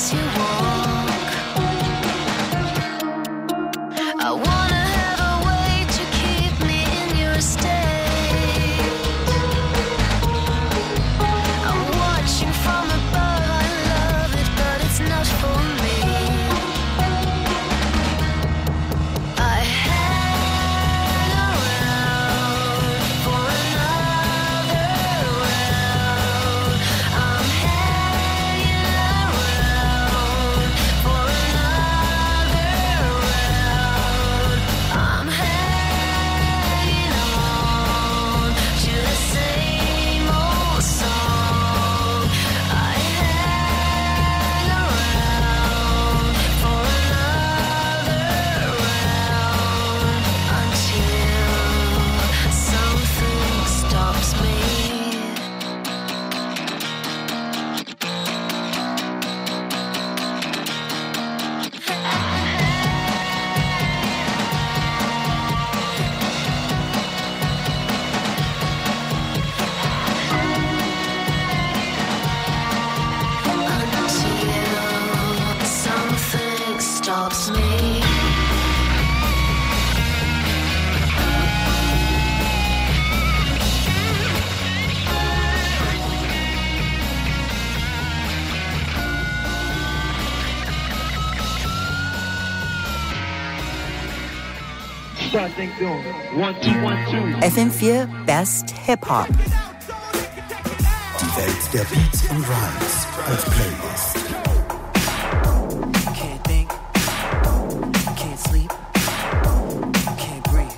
FM4 Best Hip-Hop. Die Welt der Beats und Rhymes als Playlist. Can't think, can't sleep, can't breathe.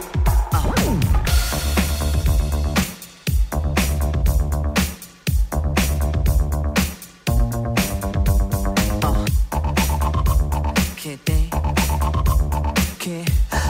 Can't think, can't.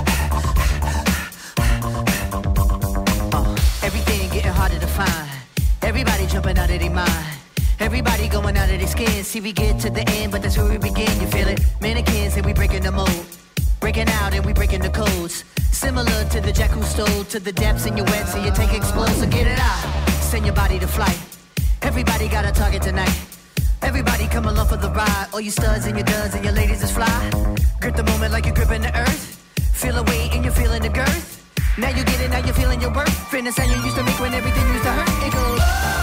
Everything getting harder to find. Everybody jumping out of their mind. Everybody going out of their skin. See, we get to the end, but that's where we begin. You feel it? Mannequins and we breaking the mold. Breaking out and we breaking the codes. Similar to the jack who stole to the depths in your wet, so you take explode, so get it out. Send your body to flight. Everybody got a target tonight. Everybody come along for the ride. All you studs and your duds and your ladies is fly. Grip the moment like you're gripping the earth. Feel a weight and you're feeling the girth. Now you get it, now you're feeling your worth. Fitness and you used to make when everything used to hurt. It goes.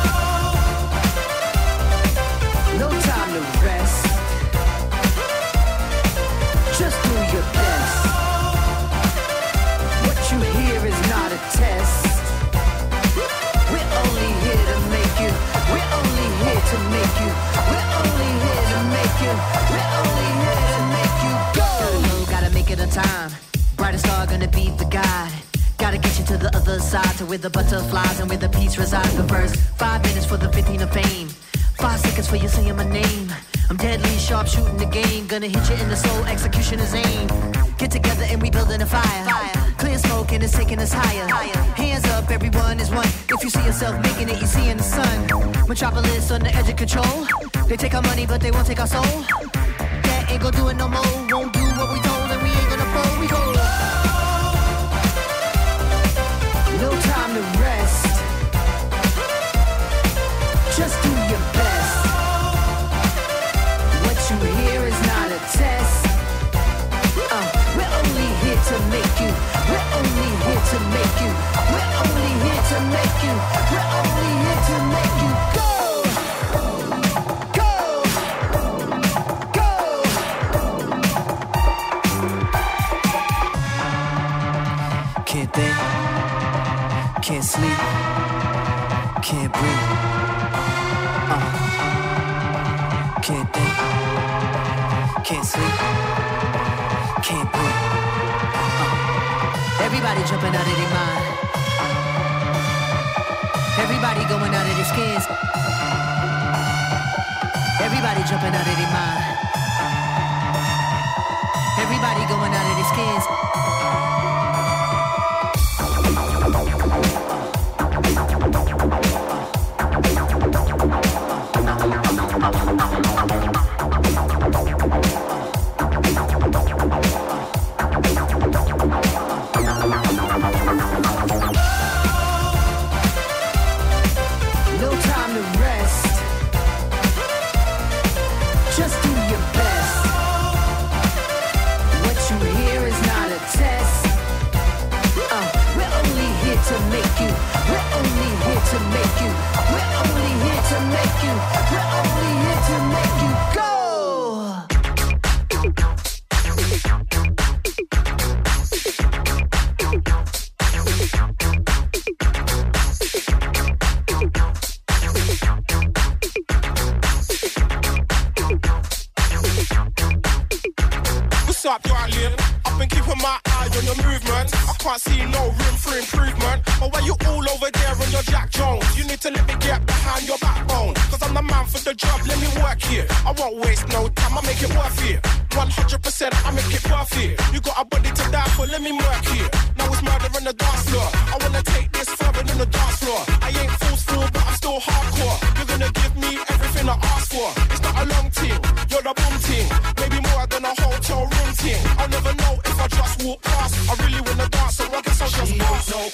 No time to rest. Just do your best. What you hear is not a test. We're only here to make you. We're only here to make you. We're only here to make you. We're only here to make you go. Gotta make it on time. Brightest star gonna be the guide. Gotta get you to the other side, to where the butterflies and where the peace resides. But first, 5 minutes for the 15 of fame. 5 seconds for you saying my name. I'm deadly sharp shooting the game. Gonna hit you in the soul, execution is aim. Get together and we building a fire. Clear smoke and it's taking us higher. Hands up, everyone is one. If you see yourself making it, you see in the sun. Metropolis on the edge of control. They take our money, but they won't take our soul. That ain't gonna do it no more. Won't do what we told and we ain't gonna fold. We go. No time to rest. Just do your best. What you hear is not a test. We're only here to make you. We're only here to make you. We're only here to make you. We're only here to make you go. Go. Go. Can't think. Can't sleep, can't breathe. Can't think, can't sleep, can't breathe. Everybody jumping out of their mind. Everybody going out of their skins. Everybody jumping out of their mind. Everybody going out of their skins. No time to rest. Just make you. We're only here to make you go. What's up, darling? I've been keeping my eye on your movement. I can't see no room for improvement. But when you all over there on your Jack Jones, you need to let me get behind your backbone. Cause I'm the man for the job, let me work here. I won't waste no time, I make it worth it. 100% I make it worth it. You got a body to die for, let me work here. Now it's murder on the dance floor. I wanna take this further than the dance floor. I ain't forceful, but I'm still hardcore. You're gonna give me everything I ask for. It's not a long thing, you're the boom thing. Maybe more than a hotel room thing. I'll never know if I just walk past. I really wanna dance, so I guess I'll just pass. No,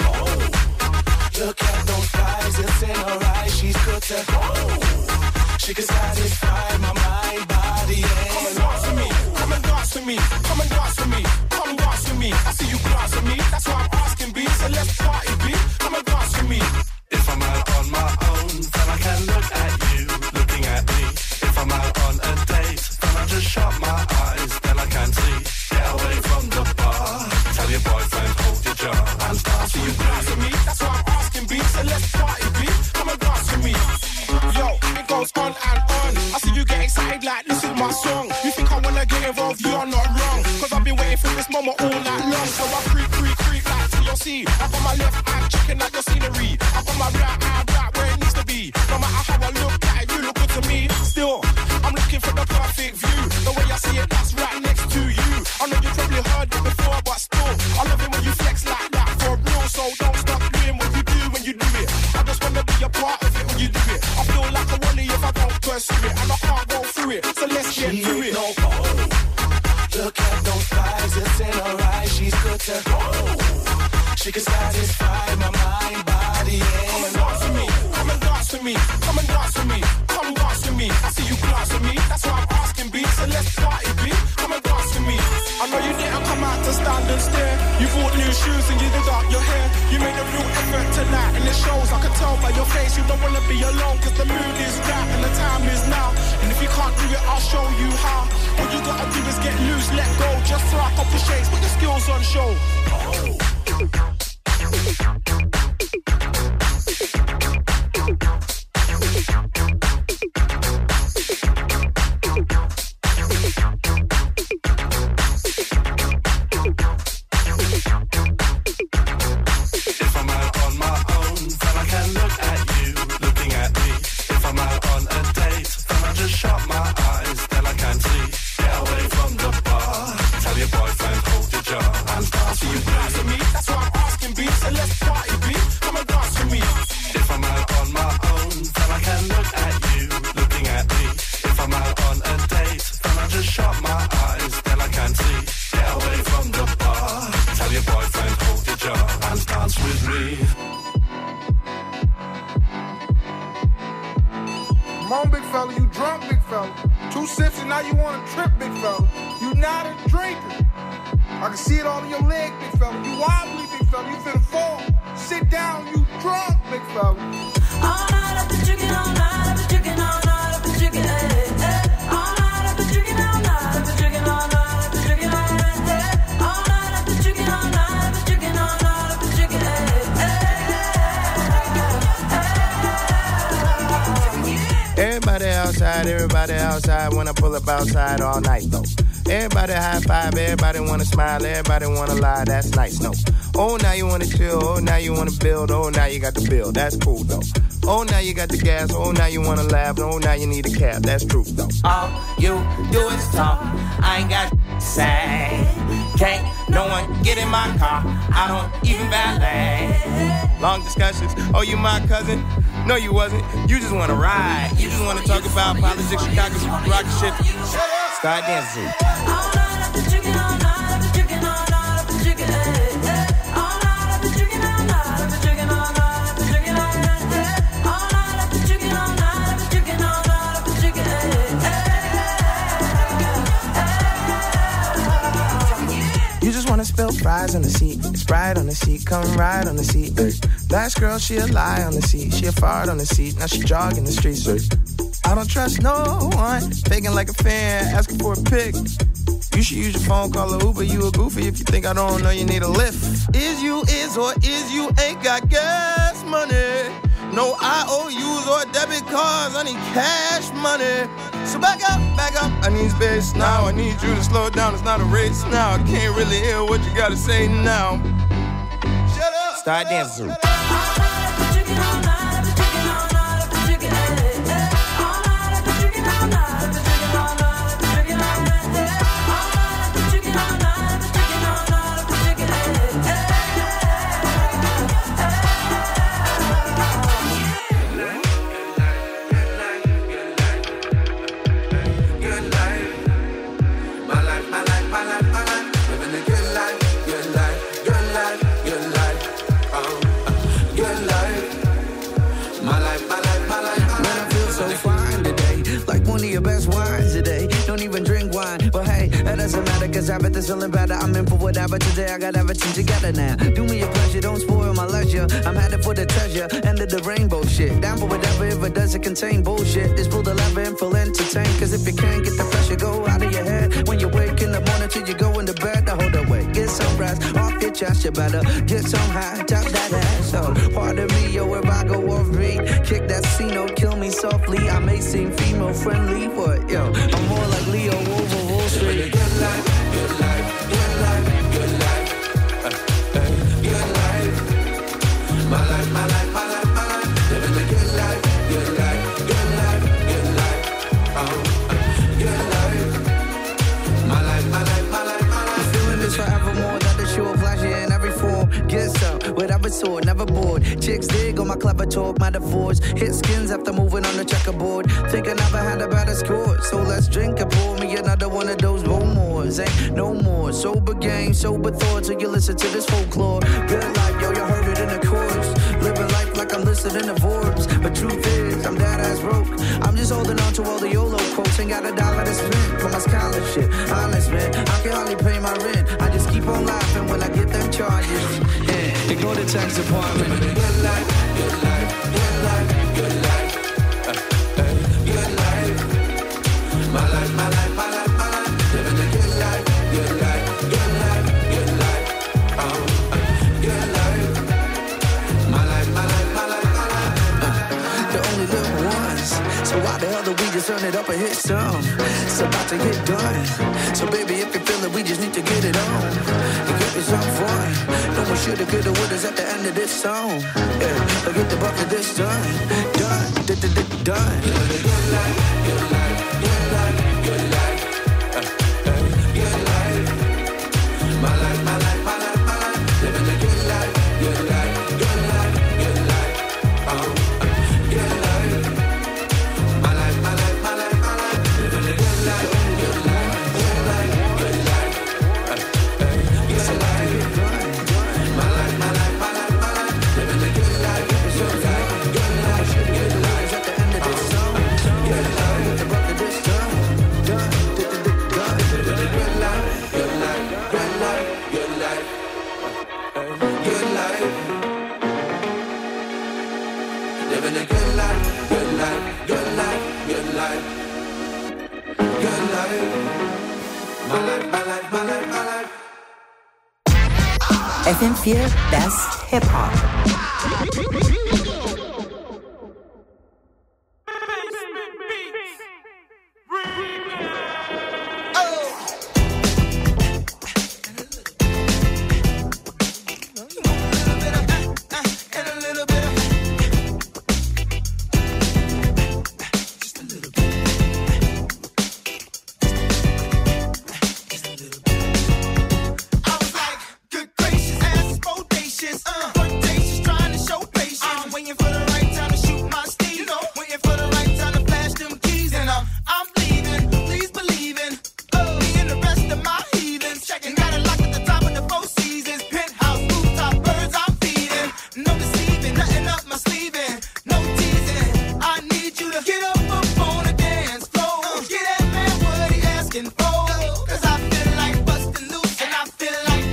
look at those thighs, it's in her eyes. She's good to go. She can satisfy my mind, body, and come and dance with me, come and dance with me, come and dance with me, come dance with me. I see you glance at me, that's why I'm asking B. So let's party B, come and dance with me. if I'm out on my own, then I can look at you, looking at me. If I'm out on a date, then I just shut my eyes, then I can see. Get away from the bar, tell your boyfriend hold your jaw and dance See with you me. glance at me, that's why I'm asking B. So let's party B, come and dance with me. Yo, it goes on and on. I see you get excited like this is my song. You think I wanna get involved, you're not wrong. Cause I've been waiting for this moment all night long. So I creep like TLC. I got my left eye checking out your scenery. I got my right eye right where it needs to be. No matter how I look at it, you look good to me. Still, I'm looking for the perfect view. The way I see it, that's right next to you. I know you probably heard it before, but still, I love it when you flex like that for real. So don't stop doing what you do when you do it. I just wanna be a part of it when you do it. I feel like a wally if I don't pursue it, and I can't go through it. So let's get through it. No, look at those thighs, it's in her eyes. She's good to go. She can satisfy my mind, body, Come and and dance with me, come and dance with me, come and dance with me, come dance with me. I see you glance at me, that's why I'm asking B. So let's party B, come and dance with me. I know you didn't come out to stand and stare. You bought new shoes and you did up your hair. You made a real effort tonight and it shows. I can tell by your face you don't wanna be alone. Cause the mood is right and the time is now. And if you can't do it, I'll show you how. All you gotta do is get loose, let go. Just throw a couple shakes, put your skills on show. if I'm out on my own, then I can look at you, looking at me. If I'm out on a date, then I just shut my eyes, then I can see. Get away from the bar, tell your boyfriend hold your jaw and dance with Dance with me. me, that's why I'm asking B. So let's party B, come and dance with me. If I'm out on my own, then I can look at you, looking at me. If I'm out on a date, then I just shut my eyes, then I can see. Get away from the bar, tell your boyfriend hold your jaw and dance with me. Come on, big fella, you drunk, big fella. 2 sips and now you want to trip, big fella. You not a drinker. I can see it all in your leg, big fella. You wobbly, big fella. You finna fall. Sit down, you drunk, big fella. All night I've been drinking, all night I've been drinking, all night I've been drinking, all night I've been drinking, all night I've been drinking, all night I've been drinking, all night I've been drinking, all night I've been drinking, all night I've been drinking, Everybody outside, when I pull up outside all night though. Everybody high five, everybody wanna smile, everybody wanna lie, that's nice, no. Oh, now you wanna chill, oh, now you wanna build, oh, now you got the bill, that's cool though. Oh, now you got the gas, oh, now you wanna laugh, oh, now you need a cab, that's true though. All you do is talk, I ain't got to say. Can't no one get in my car, I don't even valet. Long discussions, oh, you my cousin? No, you wasn't, you just wanna ride. You just wanna talk about politics, Chicago, rock shit. Start dancing. all night I've been drinking, all night I've been drinking, all night I've been drinking, all night I've been drinking, all night I've been drinking, all night I've been drinking, all night I've been drinking, all night I've been drinking, all night I've been drinking, You just wanna spill fries on the seat. It's bright on the seat, come ride on the seat. Last girl, she a lie on the seat. She a fart on the seat, now she jogging the streets. I don't trust no one, faking like a fan, asking for a pic. You should use your phone, call a Uber. You a goofy if you think I don't know you need a lift. Is you is or is you ain't got gas money? No IOUs or debit cards, I need cash money. So back up, I need space now. I need you to slow it down, it's not a race now. I can't really hear what you gotta say now. Shut up. Start dancing. Cause I bet this feeling better. I'm in for whatever today. I got everything together now. Do me a pleasure, don't spoil my leisure. I'm headed for the treasure, end of the rainbow shit. Down for whatever if it doesn't contain bullshit. Just pull the lever and feel entertained. Cause if you can't get the pressure, go out of your head. When you wake in the morning till you go into bed, now hold away. Get some rest off your chest. You better get some high, top that ass. So pardon me, yo, if I go off beat. Kick that C-no, kill me softly. I may seem female friendly, but yo, I'm more like Leo over Wall Street. Good life, good life, good life, good life, good life. My life, my life, my life, my life. Living a good life, good life, good life, good life. Good life. My life, my life, my life, my life. I'm feeling this forevermore. That the show of pleasure in every form. Get some, whatever sort, never bored. Chicks dig on my clever talk, metaphors. Hit skins after moving on the checkerboard. Think I never had a better score. So let's drink and pour me another one of those Bowmores. Ain't no more sober game, sober thoughts. So you listen to this folklore. Good life, yo, you heard it in the chorus. Living life like I'm listed in the Forbes. But truth is, I'm dead ass broke. I'm just holding on to all the YOLO quotes. Ain't got a dollar to spend for my scholarship. Honest man, I can hardly pay my rent. I just keep on laughing when I get them charges. Yeah, ignore the tax department. Good life, good life, good life, good life. Good life. My life, my life, my life, my life. Living a good life, good life, good life, good life. Good life. My life, my life, my life, my life. You only live once, so why the hell do we just turn it up and hit some? It's about to get done. So baby, if you feel it, we just need to get it on and give it some fun. No one shoulda, coulda, wouldas at the end of this song. Yeah, but get the bucket this done, done, done. Good life, good life, good life, good life, good life. My life, my life, my life, my life. Living a good life, good life, good life, good life. Good life. My life, my life, my life, my life. Living a good life, good life, good life, good life. Good life. My life, my life, my life, my life. Living a good life, good life, good life, good life. At the end of this song, good life. The bucket this done, done, done. Good life, good life, good life, good life. Good life. Living a good life, good life, good life, good life. Good life. My life, my life, my life, my life. FM4 Best Hip Hop. Cause I feel like busting loose and I feel like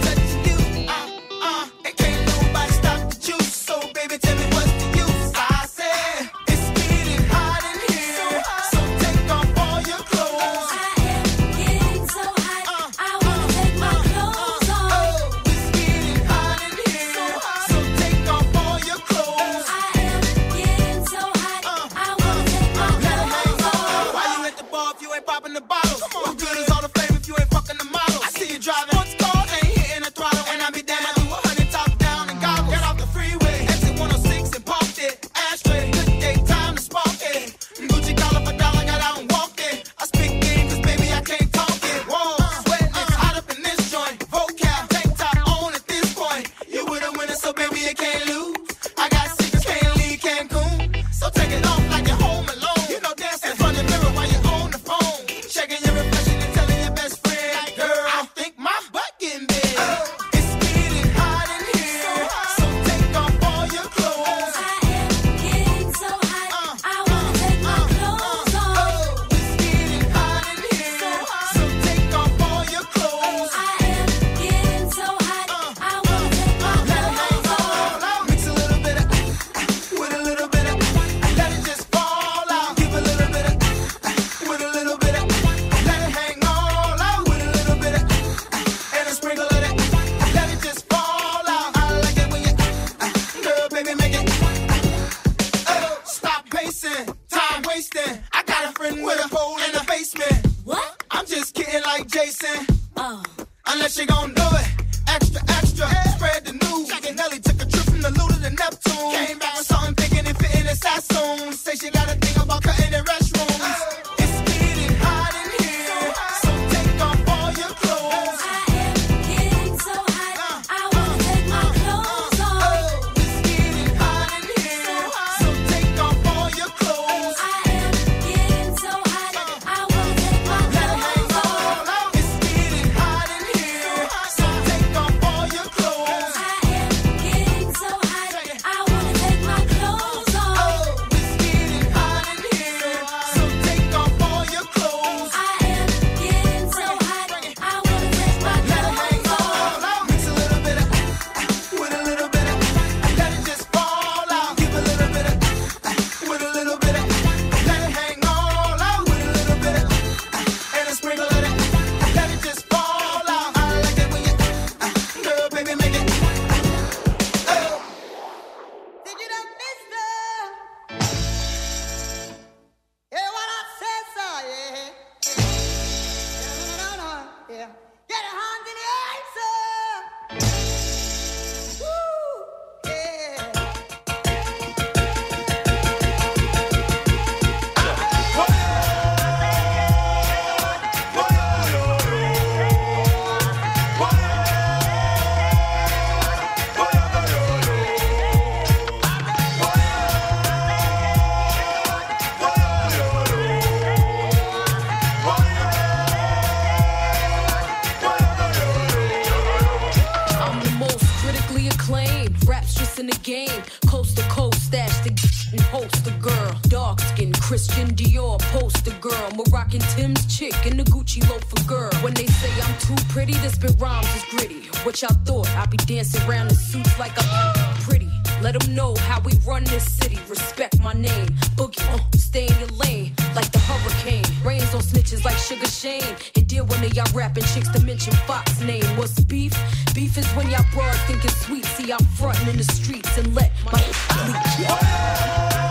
bottles. What good is all the fame if you ain't fucking the models? I see you driving sports cars, ain't hitting the throttle. And I be damn, I do 100 top down and goggles. Get off the freeway, exit 106 and parked it. Ashtray, good day, time to spark it. Gucci collar for dollar, got out and walked it. I speak game, cause baby I can't talk it. Whoa, sweating, it's hot up in this joint. Vocab, tank top on at this point. You with a winner, so baby you can't lose. I got secrets, can't leave Cancun. So take it off like you're home alone. You know, dancing in front of the mirror while you're on the phone. Checking your reflection and telling your best friend, girl, I think my butt getting big. It's getting hot in here, so take off all your clothes. I am getting so hot, I wanna take my clothes off. It's getting hot in here, so take off all your clothes. I am getting so hot, I wanna take my clothes off. Mix a little bit of with a little bit of, let it just fall out. Give a little bit of with a little bit of, let it hang all out. With a little bit of and a sprinkle of it, let it just fall out. I like it when you, girl, baby, make it. Stop pacing, time wasting. I got a friend with a pole in the basement. What? I'm just kidding like Jason. Oh. Unless you gon' do it. Extra, extra. Spread the news. Nelly took a trip from the Luda to Neptune. Came back with something thinking it fit in his Sassoon. Say she got a thing about cutting in restrooms. It's getting hot in here, so take off all your clothes. I am getting so hot, I wanna take my clothes off. It's getting hot in here, so take off all your clothes. I am getting so hot, I wanna take my clothes off. It's getting hot in here, so take off all your clothes. I am getting so hot, I wanna take my clothes off. It's getting hot in here, so take off all your clothes. I am getting so hot, I wanna take my clothes off. Mix a little bit of with a little bit of, let it just fall out. Give a little bit of with a little bit of, let it hang all out. With a little bit of and a sprinkle of it, let it just fall out. I like it when you, girl, baby, make it. Did you know, mister? Hear what I said, sir, yeah. No, yeah. Get your hands in the air, sir. Woo, yeah. I'm the most critically acclaimed, rapstress in the game. Coast to coast, stash the and host the girl. Dark skin, Christian Dior, poster girl. Moroccan Tim's chick and the Gucci loafer girl. When they say I'm too pretty, this bit rhymes is gritty. What y'all thought? I be dancing around in suits like I'm pretty. Let them know how we run this city. Respect my name. Boogie, stay in your lane like the hurricane. Rains on snitches like Sugar Shane. And deal when y'all rapping chicks to mention Fox name. What's beef? Beef is when y'all broad thinking sweet. See, I'm frontin' in the streets and let my leak.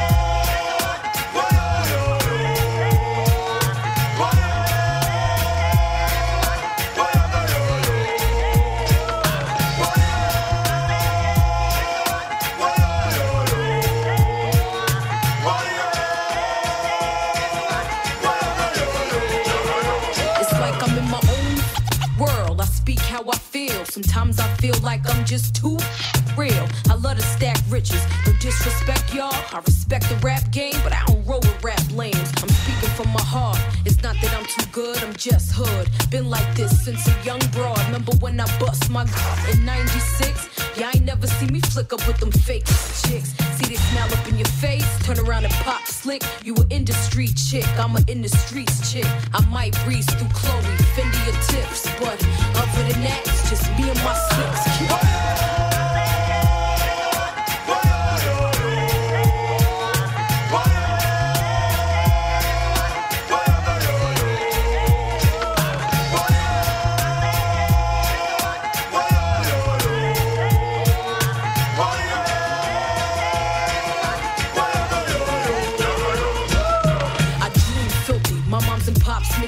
It's like I'm in my own world. I speak how I feel. Sometimes I feel like I'm just too real. I love to stack riches. No disrespect, y'all. I respect the rap game, but I don't roll with rap lames. I'm speaking from my heart. It's not that I'm too good, I'm just hood. Been like this since a young broad. Remember when I bust my in 96? Yeah, I ain't never see me flick up with them fake chicks. See they smile up in your face, turn around and pop slick. You an industry chick, I'm an in the streets chick. I might breeze through Chloe, Fendi or tips, but other than that, it's just me and my six.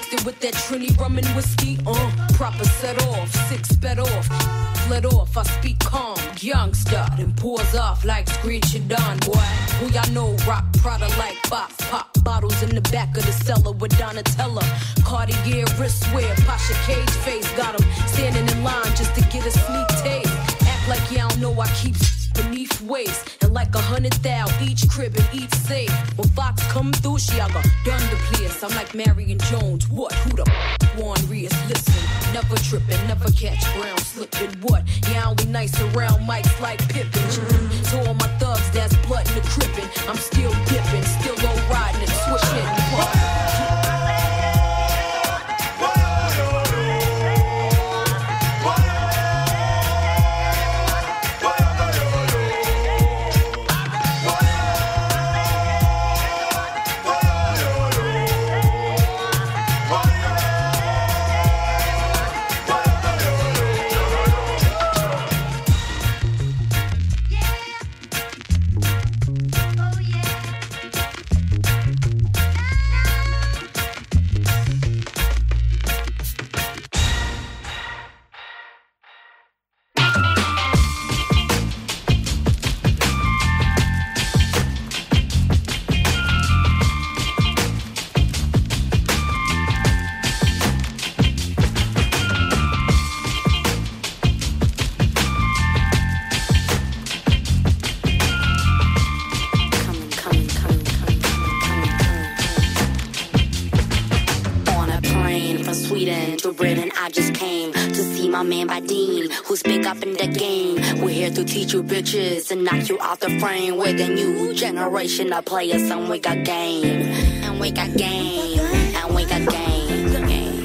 Mixed it with that Trini rum and whiskey, proper set off, 6 sped off, fled off, I speak calm, youngster, then pours off like screech it on, boy. Who y'all know rock Prada like pop bottles in the back of the cellar with Donatella, Cartier wristwear, Pasha Cage face, got him standing in line just to get a sneak taste. Act like y'all don't know I keep beneath waist, and like 100,000 each crib and each safe. When Fox come through, she I got done the place. I'm like Marion Jones, what? Who the Juan Rios? Listen, never tripping, never catch brown slipping. What? Yeah, only nice around mics like Pippin. So all my thugs, that's blood in the crippin'. I'm still dipping, still low riding and swishing. What? To teach you bitches and knock you out the frame. We're the new generation of players, and we got game, and we got game, and we got game.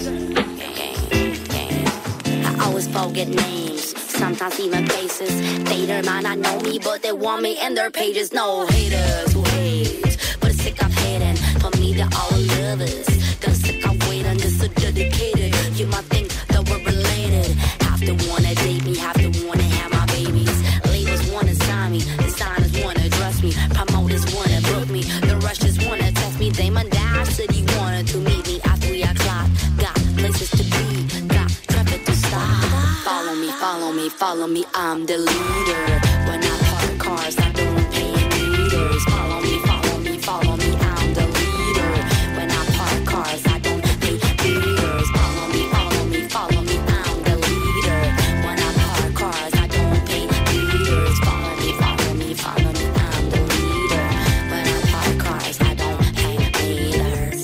I always forget names, sometimes even faces. They might not know me, but they want me in their pages. No haters who hate, but it's sick of hating. For me, they're all lovers. They're sick of waiting, they're so dedicated. You might think that we're related. Have to wanna date me, have to wanna have my babies. Labels wanna sign me, designers wanna dress me, promoters wanna book me, the rushers wanna test me. They man die, city wanted to meet me at 3 o'clock. Got places to be, got traffic to stop. Follow me, follow me, follow me, I'm the leader. When I park cars, I don't pay meters. Follow me, follow me, follow me, I'm the leader. When I park cars, I don't pay meters. Follow me, follow me, follow me, I'm the leader. When I park cars, I don't pay meters. Follow me, follow me, follow me, I'm the leader. When I park cars, I don't pay meters.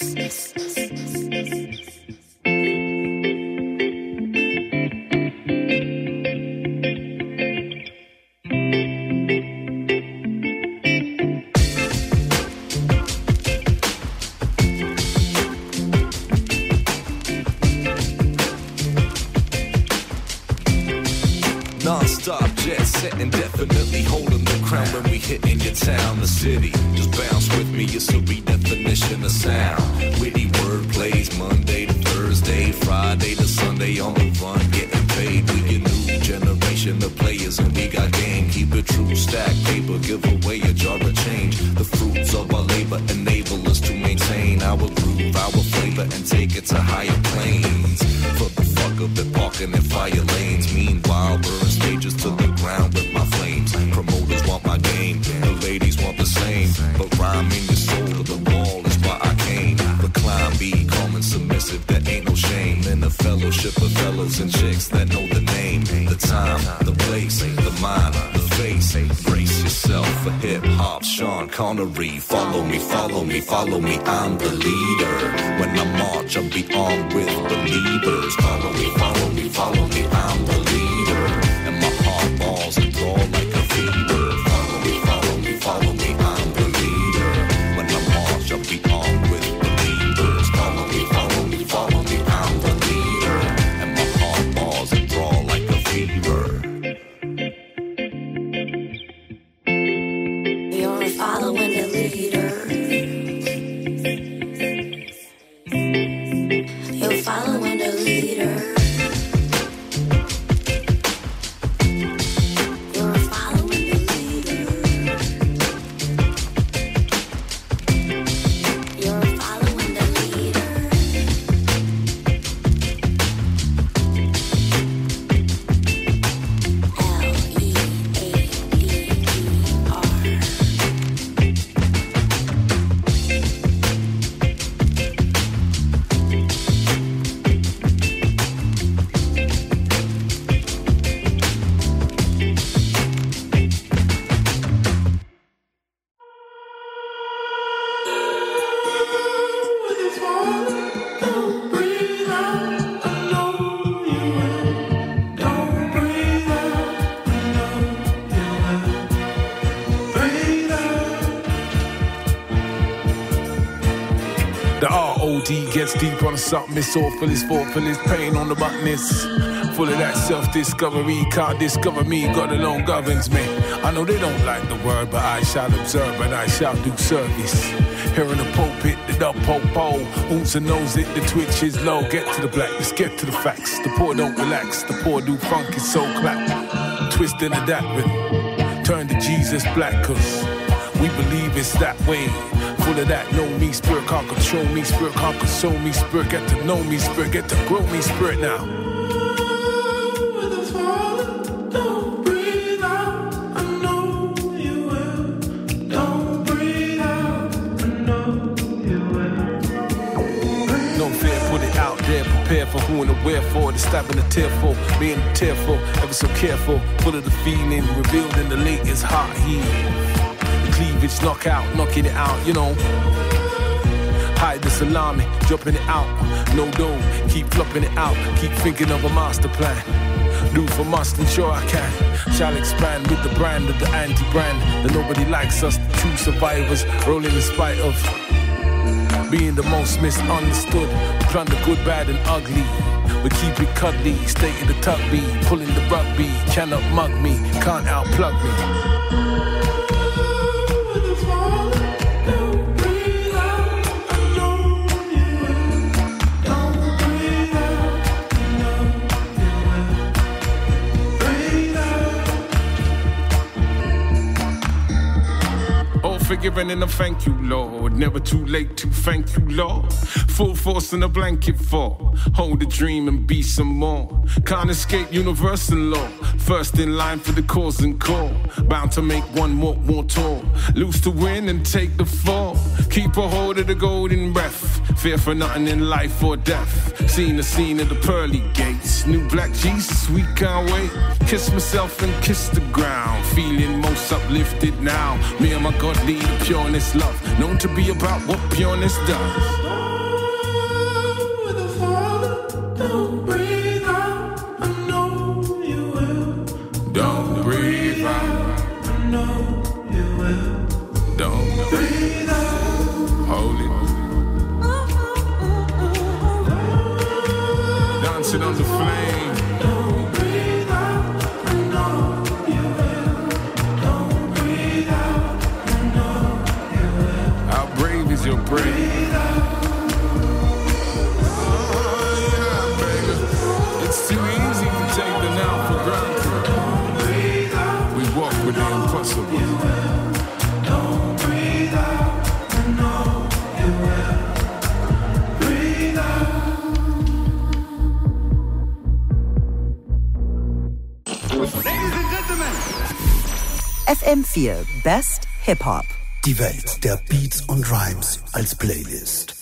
Non-stop jet setting, definitely holding the crown when we hitting your town, the city. Just bounce with me, it's a redefinition of sound. Witty word plays Monday to Thursday, Friday to Sunday on the run, getting paid. We a new generation of players and we got game. Keep it true, stack paper, give away a jar of change. The fruits of our labor enable us to maintain our groove, our flavor, and take it to higher planes. For the fuck of it, parking in fire lanes. Meanwhile, burn stages to the ground with my flames. Promoters want my game, the ladies want the same. But rhyming your soul to the wall is why I came. Recline, be calm and submissive, there ain't no shame. In the fellowship of fellas and chicks that know the name, the time, the place, the mind, the face. Brace yourself for hip-hop, Sean Connery. Follow me, follow me, follow me, I'm the leader. When I march, I'll be armed with believers. Follow me, follow me, follow me, I'm the leader. And my heart balls and draw like a fever. Follow me, follow me, follow me, I'm the leader. When I march, I'll be armed with believers. Follow me, follow me, follow me, I'm the leader. And my heart balls and draw like a fever. You're following the leader. You're following the leader. You're following the leader. You're following the leader. Words deep on something, it's awful, it's thoughtful, it's pain on the button, it's full of that self-discovery. Can't discover me, God alone governs me. I know they don't like the word, but I shall observe and I shall do service. Here in the pulpit, the dub po-po, oops and knows it, the twitch is low. Get to the black, let's get to the facts. The poor don't relax, the poor do funky soul clap. Twist into that rhythm, turn to Jesus black, cause we believe it's that way. Full of that, know me, spirit can't control me, spirit can't console me, spirit get to know me, spirit get to grow me, spirit now. Prepare for who and the wherefore, the stabbing the tearful, being tearful, ever so careful, full of the feeling, revealed in the latest heart heat. The cleavage knockout, knocking it out, you know. Hide the salami, dropping it out, no dough, keep flopping it out, keep thinking of a master plan. Do for must, and sure I can. Shall expand with the brand of the anti-brand. That nobody likes us, the true survivors, rolling in spite of being the most misunderstood. We plunder good, bad and ugly. We keep it cuddly, stay in the tugby, pulling the rugby. Cannot mug me, can't outplug me. Forgiven and a thank you, Lord. Never too late to thank you, Lord. Full force in a blanket for. Hold a dream and be some more. Can't escape universal law. First in line for the cause and core. Bound to make one more tour. Lose to win and take the fall. Keep a hold of the golden breath. Fear for nothing in life or death. Seen the scene of the pearly gates. New black Jesus, we can't wait. Kiss myself and kiss the ground. Feeling most uplifted now. Me and my God lead the pureness love. Known to be about what pureness does. Don't breathe out, I know you will. Don't breathe out, I know you will. Don't breathe out, hold it. Dancing on the flame. Don't breathe out, I know you will. Don't breathe out, I know you will. How brave is your brain? It's too easy to take the now for granted. We walk with the impossible. Don't breathe out, I know you will. Breathe out. Ladies and gentlemen. FM4 Best Hip-Hop. Die Welt der Beats und Rhymes als Playlist.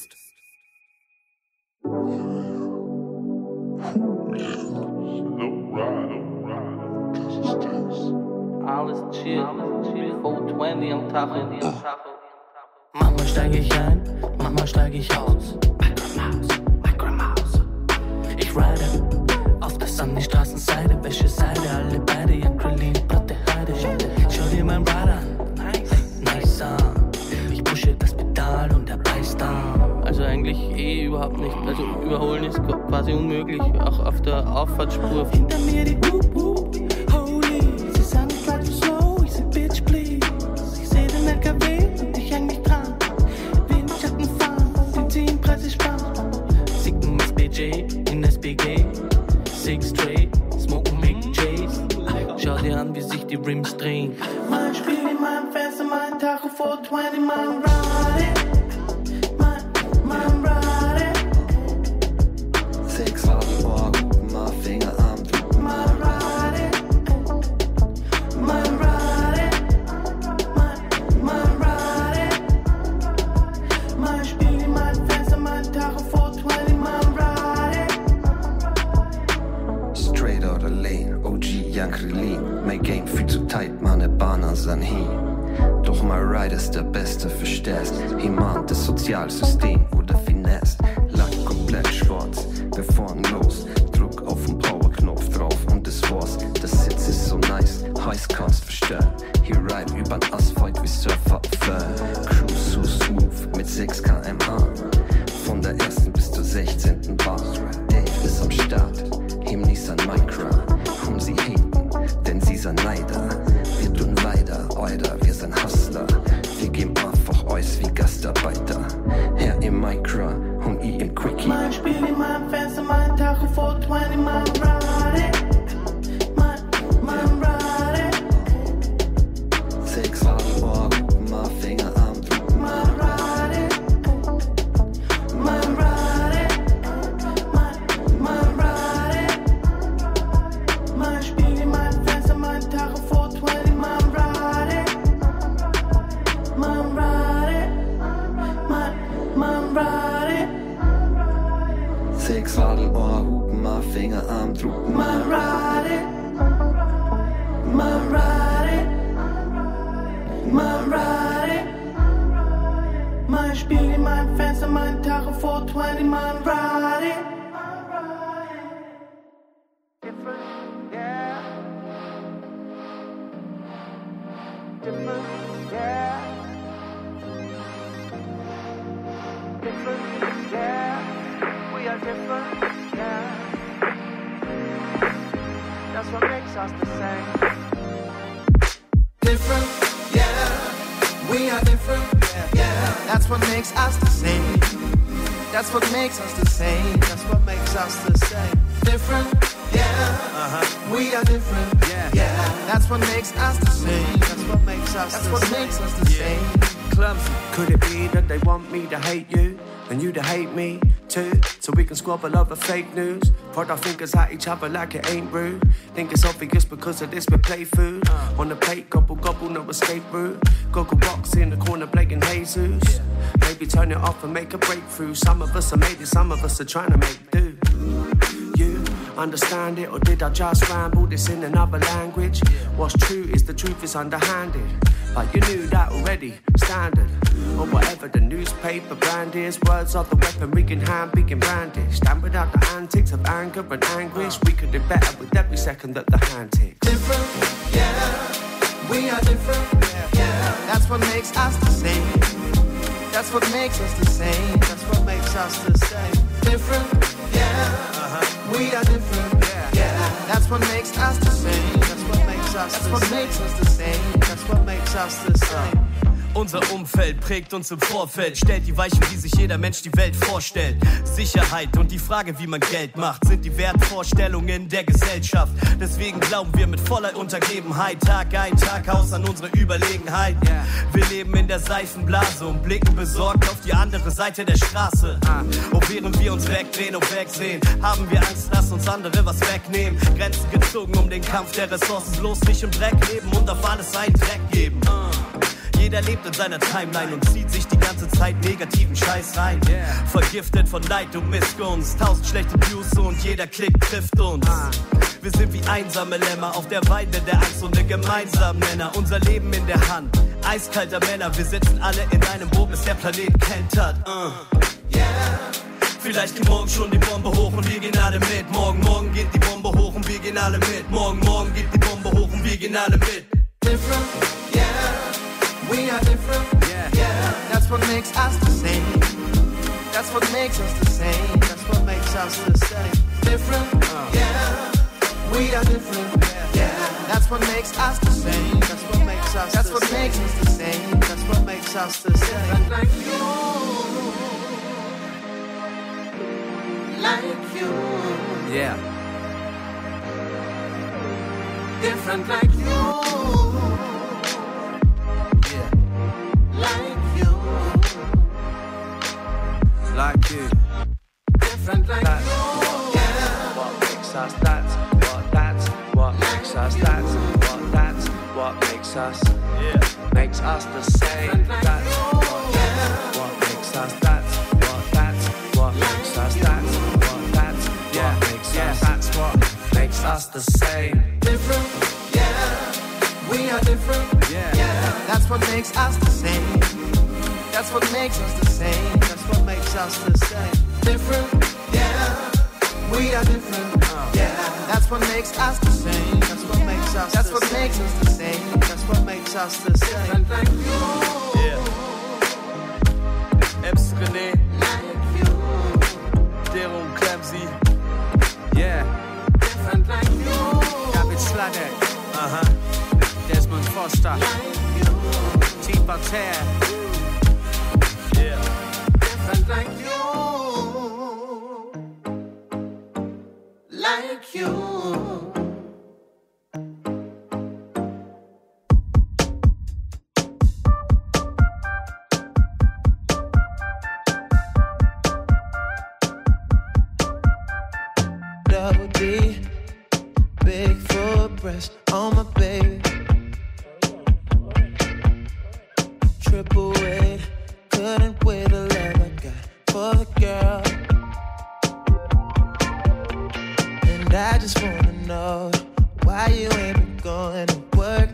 Alles chill, 420 am Tacho. Manchmal steig ich ein, manchmal steig ich aus. Micromouse. Ich ride auf der Sunny Straßenseite, welche Seite, alle beide, Jacqueline, Platte Heide. Schau dir mein Ride an, nice an. Ich pushe das Pedal und der beißt an. Also eigentlich überhaupt nicht, also überholen ist quasi unmöglich, auch auf der Auffahrtsspur. Hinter mir die Holy, sie sagen, ich bleib zu slow, ich sag bitch please. Ich seh den LKW und ich häng mich dran. Windschatten fahren, den ziehen Preise sparen. Sicken SBJ in SBG, Six Straight, smoken Big J's. Schau dir an, wie sich die Rims drehen. Mein Spiel in meinem Fenster, mein Tacho 420, mein Ride. Mein Game viel zu tight, meine Bahnen sind hin. Doch mein Ride ist der Beste, verstehst? Jemand das Sozialsystem oder Finesse. Lack komplett schwarz, wir fahren los. Druck auf den Powerknopf drauf und das war's. Der Sitz ist so nice, heiß kannst verstehen. Hier ride übern Asphalt wie Surfer auf Cruise so smooth mit 6 km/h. Von der ersten bis zur man fancy, man taco 420, man ride it. Man ride it. 6 halvår, med fingerarm. Man ride it. Man ride it. Man ride it. Man spiele, man fancy, man taco 420, man ride it. Man ride it. Man ride it. 6 halvår, med fingerarm. Man ride it. Man ride it. Man ride it. Man spiele, man fancy, man taco 420, man ride it. Different, yeah. Different, yeah. Different, yeah. We are different, yeah. That's what makes us the same. Different, yeah. We are different, yeah. That's what makes us the same. That's what makes us the same. That's what makes us the same. Different, yeah. We are different, yeah. That's what makes us the same. That's what makes us That's the what same. makes us the same. Clumsy. Could it be that they want me to hate you and you to hate me too? So we can squabble over fake news, prod our fingers at each other like it ain't rude. Think it's obvious because of this we play food on the plate, gobble gobble, no escape route. Goggle box in the corner playing Jesus. Maybe turn it off and make a breakthrough. Some of us are made it, some of us are trying to make do. You understand it, or did I just ramble this in another language? What's true is the truth is underhanded, but you knew that already, standard. Or whatever the newspaper brand is, words are the weaponry in hand being brandished. And without the antics of anger and anguish, we could do better with every second that the hand ticks. Different, yeah. We are different, yeah. That's what makes us the same. That's what makes us the same. That's what makes us the same. Different, yeah. We are different, yeah. That's what makes us the same. That's what makes us That's the what same. makes us the same. That's what makes us the same. Unser Umfeld prägt uns im Vorfeld, stellt die Weichen, wie sich jeder Mensch die Welt vorstellt. Sicherheit und die Frage, wie man Geld macht, sind die Wertvorstellungen der Gesellschaft. Deswegen glauben wir mit voller Untergebenheit Tag ein, Tag aus an unsere Überlegenheit. Wir leben in der Seifenblase und blicken besorgt auf die andere Seite der Straße. Und während wir uns wegdrehen und wegsehen, haben wir Angst, dass uns andere was wegnehmen. Grenzen gezogen, um den Kampf der Ressourcen bloß nicht im Dreck leben und auf alles einen Dreck geben. Jeder lebt in seiner Timeline und zieht sich die ganze Zeit negativen Scheiß rein. Vergiftet von Neid und Missgunst, 1000 schlechte Views und jeder Klick trifft uns. Wir sind wie einsame Lämmer auf der Weide der Angst und der gemeinsamen Nenner. Unser Leben in der Hand, eiskalter Männer. Wir sitzen alle in einem Boot, bis der Planet kentert. Vielleicht geht morgen schon die Bombe hoch und wir gehen alle mit. Morgen geht die Bombe hoch und wir gehen alle mit. Morgen geht die Bombe hoch und wir gehen alle mit. Different, yeah. We are different, yeah. That's what makes us the same. That's what makes us the same. That's what makes us the same. Different, yeah. We are different, yeah. That's what makes us the same. That's what makes us That's the what same. makes us the same. That's what makes us the same. Like you, like you. Yeah. Different like you. Like you, Like you. different like That's you, yeah. what makes us. That's what makes us. That's what makes us. Makes us the same. That's what makes us. That's what makes us. That's what makes us. That's what makes us the same. Different, yeah. We are different, yeah. That's what makes us the same. That's what makes us the same. That's what makes us the same. Different, yeah. We are different, yeah. That's what makes us the same. That's what makes us That's the what same. makes us the same. That's what makes us the same. Different like you, Ems René, like you, Dero und Clamsy. Yeah. different like you, David Sladek. Desmond Foster. T. Voltaire. different like you. like you. Double D, big full breast on my baby. Triple weight, couldn't weigh the love I got for the girl. And I just wanna know why you ain't been going to work.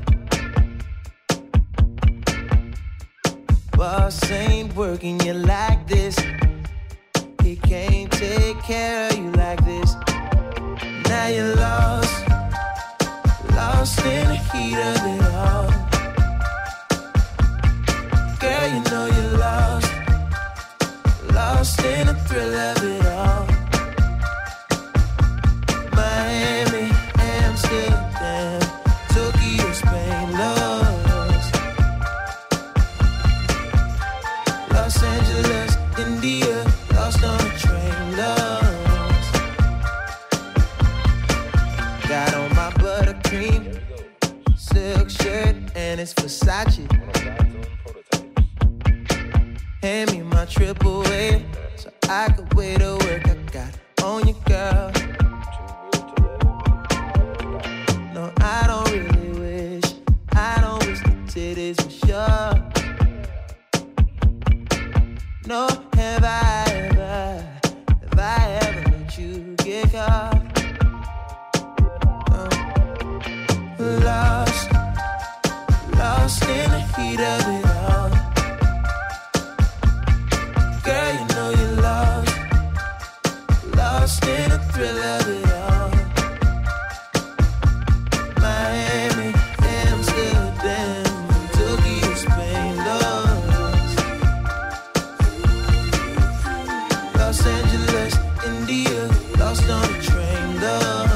Boss ain't working you like this. He can't take care of you like this. Now you're lost, lost in the heat of it all. Girl, you know you're lost, lost in the thrill of it all. Miami, Amsterdam, Tokyo, Spain, lost. Los Angeles, India, lost on a train, lost. Got on my buttercream silk shirt and it's Versace. Hand me my triple A so I could weigh the work I got on you, girl. No, I don't really wish the titties were sure. No, have I ever let you get caught? Lost, lost in the heat of it all. Girl, you know you're lost, lost in the thrill of it all. Miami, Amsterdam, Tokyo, Spain, lost. Los Angeles, India, lost on the train, lost.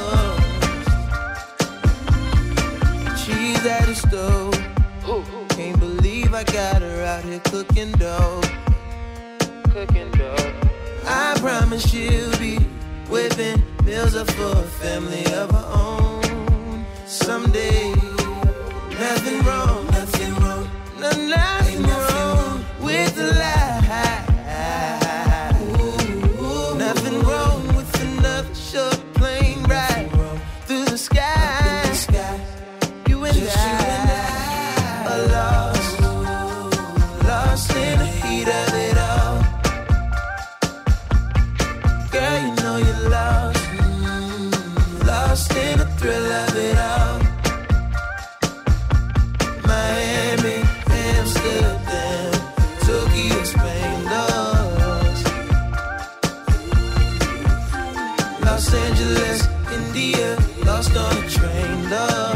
She's at the stove. Can't believe I got her out here cooking dough. I promise she'll be whipping meals up for a family of her own someday. Nothing wrong, nothing wrong, nothing wrong with the lie. Nothing wrong with another short plane ride through the sky. You and I are lost, lost in the heat of it all. Girl, you know you're lost, lost in the thrill of it all. Miami, Amsterdam, Tokyo, Spain, lost. Los Angeles, India, lost on a train, lost.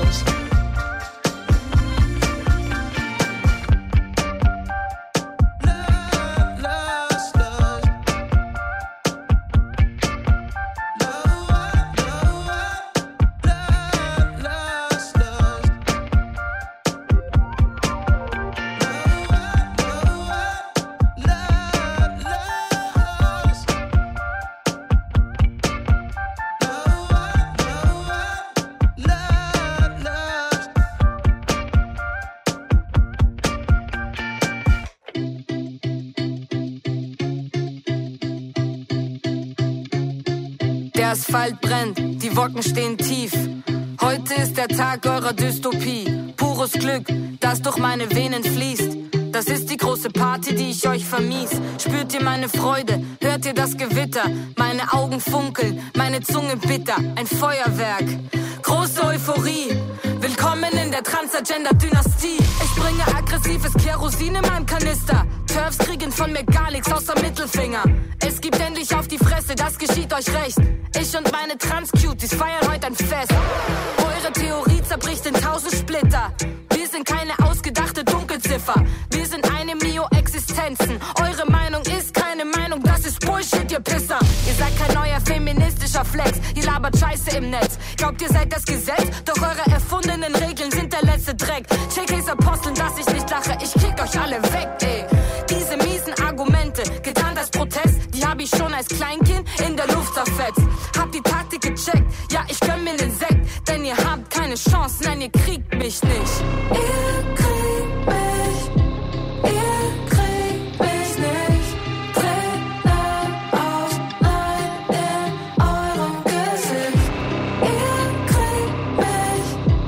Der Asphalt brennt, die Wocken stehen tief. Heute ist der Tag eurer Dystopie. Pures Glück, das durch meine Venen fließt. Das ist die große Party, die ich euch vermies. Spürt ihr meine Freude, hört ihr das Gewitter? Meine Augen funkeln, meine Zunge bitter, ein Feuerwerk. Große Euphorie, willkommen in der Transagender-Dynastie. Ich bringe aggressives Kerosin in meinem Kanister. Turfs kriegen von mir gar nichts außer Mittelfinger. Es gibt endlich auf die Fresse, das geschieht euch recht. Ich und meine Trans-Cuties feiern heute ein Fest. Eure Theorie zerbricht in 1000 Splitter. Wir sind keine ausgedachte Dunkelziffer. Wir sind eine Mio-Existenzen. Eure Meinung ist keine Meinung, das ist Bullshit, ihr Pisser. Ihr seid kein neuer feministischer Flex. Ihr labert Scheiße im Netz. Glaubt, ihr seid das Gesetz? Doch eure erfundenen Regeln sind der letzte Dreck. JKs Aposteln, dass ich nicht lache. Ich kick euch alle weg, ey. Diese miesen Argumente, getarnt als Protest, die hab ich schon als Kleinkind in der Luft zerfetzt. Hab hab die Taktik gecheckt, ja, ich gönn mir den Sekt. Denn ihr habt keine Chance, nein, ihr kriegt mich nicht. Ihr kriegt mich, ihr kriegt mich nicht. Tränen aus Nein in eurem Gesicht. Ihr kriegt mich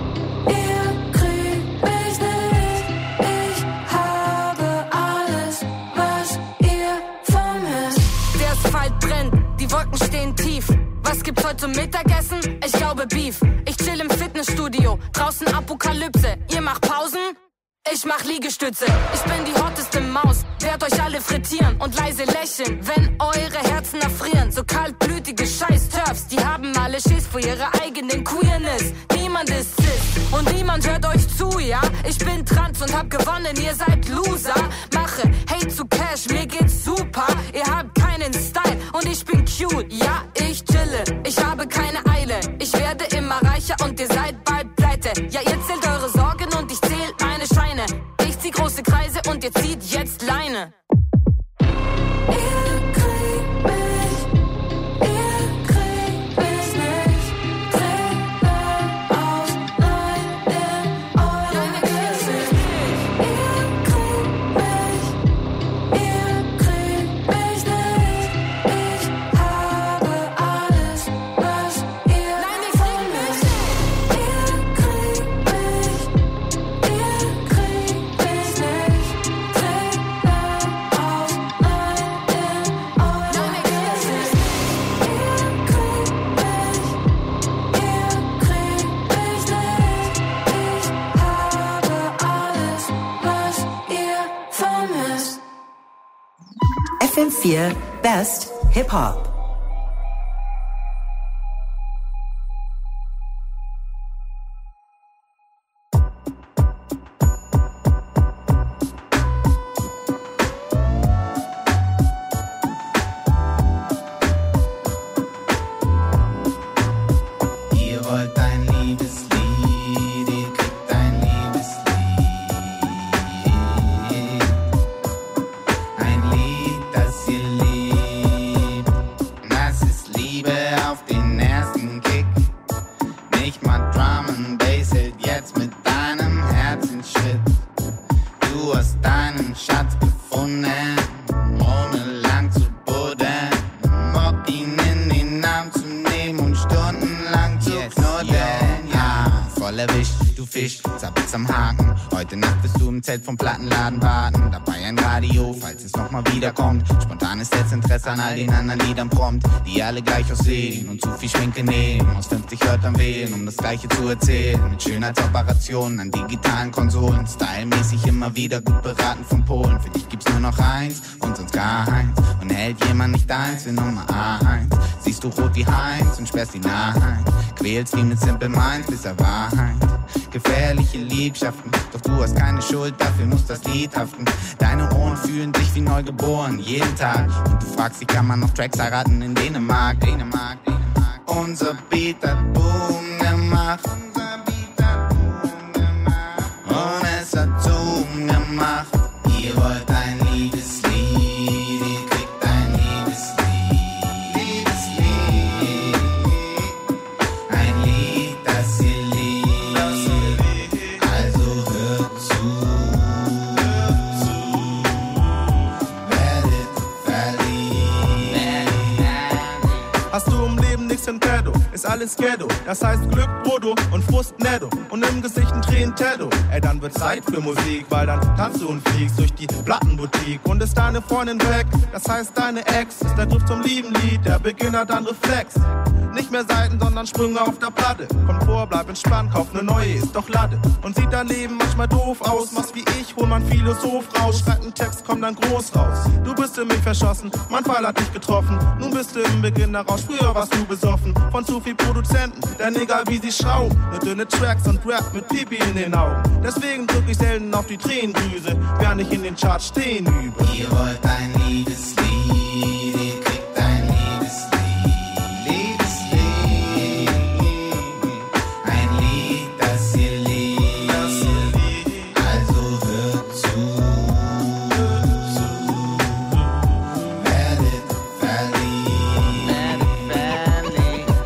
nicht. Ich habe alles, was ihr vermisst. Der Asphalt brennt, die Wolken stehen tief. Was gibt's heute zum Mittagessen? Ich glaube Beef. Ich chill im Fitnessstudio, draußen Apokalypse. Ihr macht Pausen? Ich mach Liegestütze. Ich bin die hotteste Maus, werd euch alle frittieren und leise lächeln, wenn eure Herzen erfrieren. So kaltblütige Scheiß-Turfs, die haben alle Schiss vor ihrer eigenen Queerness. Niemand ist cis und niemand hört euch zu, ja? Ich bin trans und hab gewonnen, ihr seid Loser. Mache Hate zu Cash, mir geht's super. Ihr habt keinen Style und ich bin cute. Ja, ich chille, ich habe keine Eile. Ich werde immer reicher und ihr seid bald pleite. Ja, ihr zählt eure Sorgen und ich zähl meine Scheine. Ich zieh große Kreise und ihr zieht jetzt Leine. Ihr kriegt mich nicht. Tränen aus Nein in eurem Gesicht. Ihr kriegt mich nicht. Ich habe alles, was ihr vermisst. Ihr kriegt mich nicht. Tränen aus Nein in eurem Gesicht. Ihr kriegt mich nicht. Ich habe alles, was ihr vermisst. FM4 Best Hip Hop. Ihr wollt ein Liebeslied, ihr kriegt ein Liebeslied. Ein Lied, das ihr liebt. Das ist Liebe auf den ersten Kick. Nicht mal Drum and Bass hält jetzt mit deinem Herzensschritt. Du hast deinen Schatz gefunden, ohne lang zu buddeln. Bock ihn in den Arm zu nehmen und stundenlang zu knuddeln. Ja, voll erwischt, du Fisch, zappelst am Haken. Heute Nacht wirst du im Zelt vom Plattenladen warten. Dabei ein Radio, falls es nochmal wiederkommt. Spontan ist jetzt Interesse an all den anderen Liedern prompt, die alle gleich aussehen und zu viel Schminke nehmen. Aus 50 Wörtern wählen, um das Gleiche zu erzählen. Mit Schönheitsoperationen an digitalen Konsolen. Stylmäßig immer wieder gut beraten von Polen. Für dich gibt's nur noch eins und sonst gar eins. Und hält jemand nicht eins für Nummer 1. Siehst du rot wie Heinz und sperrst ihn ein. Quälst ihn mit Simple Minds bis er Wahrheit. Gefährliche Liebschaften, doch du hast keine Schuld, dafür muss das Lied haften. Deine Ohren fühlen sich wie neugeboren, jeden Tag. Und du fragst, wie kann man noch Tracks heiraten in Dänemark. Unser Beat hat Boom gemacht. Und es hat Zoom gemacht. Ihr wollt ein Liebeslied, ihr kriegt ein Liebeslied. Ein Lied, das ihr liebt. Also hört zu. Werdet verliebt. Hast du im Leben nichts in petto, ist alles Ghetto. Das heißt Glück, Brutto und Frust netto. Und im Gesicht ein Tränen-Tatto. Ey, dann wird Zeit für Musik, weil dann tanzt du und fliegst durch die Plattenboutique. Und ist deine Freundin weg, das heißt deine Ex ist der Griff zum lieben Lied, der Beginner dann Reflex. Nicht mehr Seiten, sondern Sprünge auf der Platte. Komfort, bleib entspannt, kauf ne neue, ist doch Latte. Und sieht dein Leben manchmal doof aus. Machst wie ich, hol man Philosoph raus. Schreib einen Text, komm dann groß raus. Du bist in mich verschossen, mein Pfeil hat dich getroffen. Nun bist du im Beginnerrausch, früher warst du besoffen. Von zu viel Produzenten, denn egal wie sie schrauben. Nur dünne Tracks und Rap mit Pipi in den Augen. Deswegen drück ich selten auf die Tränendrüse, wer nicht in den Charts stehen übe. Ihr wollt ein Liebeslied, ihr kriegt ein Liebeslied. Ein Lied, das ihr liebt. Also hört zu. Werdet verliebt.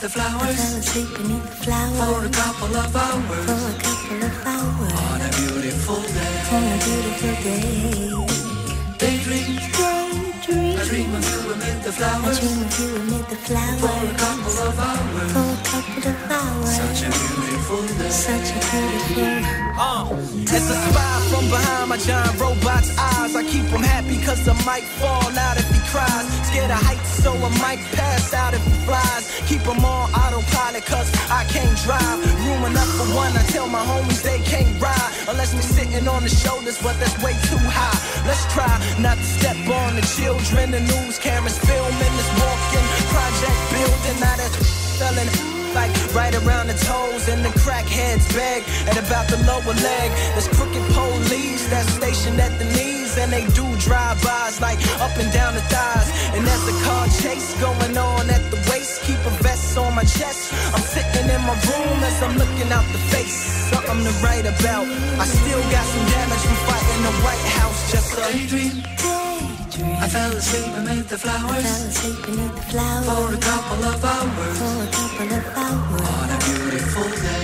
the flowers. For a couple of hours. On a beautiful day. Daydream. I dream of you amid the flowers. For a couple of hours. Such a beautiful day. As I spy from behind my giant robot's eyes, I keep him happy cause I might fall out if he cries. Scared of heights so I might pass out if he flies. Keep him on autopilot cause I can't drive. Room enough for one, I tell my homies they can't ride. Unless we're sitting on the shoulders, but that's way too high. Let's try not to step on the children. The news cameras filming this walking project building. Now that's selling like right around the toes and the crackheads beg at about the lower leg. There's crooked police that's stationed at the knees and they do drive-bys like up and down the thighs. And there's a car chase going on at the waist. Keep a vest on my chest. I'm sitting in my room as I'm looking out the face. Something to write about. I still got some damage from fighting the White House. Just a daydream. I fell asleep amid the flowers. For a couple of hours. On a beautiful day.